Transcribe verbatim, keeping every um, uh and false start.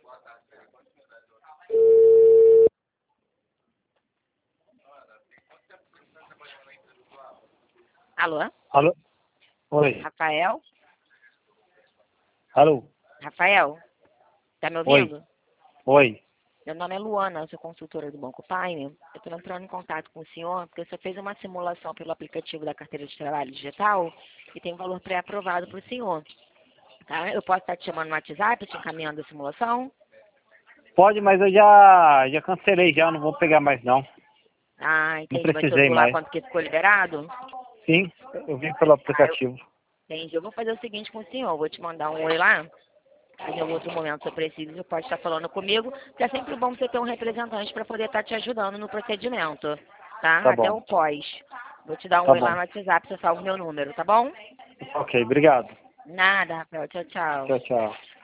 Alô? Alô? Oi. Rafael? Alô? Rafael? Tá me Oi. ouvindo? Oi. Meu nome é Luana, eu sou consultora do Banco Prime. Eu estou entrando em contato com o senhor porque o senhor fez uma simulação pelo aplicativo da carteira de trabalho digital e tem valor pré-aprovado para o senhor. Tá? Eu posso estar te chamando no WhatsApp, te encaminhando a simulação? Pode, mas eu já, já cancelei já, não vou pegar mais não. Ah, Não entendi. Mas você precisei viu lá mais. quanto que ficou liberado? Sim, eu vim pelo Ah, eu aplicativo. entendi. Eu vou fazer o seguinte com o senhor. Eu vou te mandar um oi lá. Em algum outro momento, se eu preciso, você pode estar falando comigo. Que é sempre bom você ter um representante para poder estar te ajudando no procedimento. Tá? Tá Até bom, o pós. Vou te dar um tá oi lá bom. no WhatsApp, você salva o meu número, tá bom? Ok, obrigado. Nada, Rafael. Tchau, tchau. Tchau, tchau.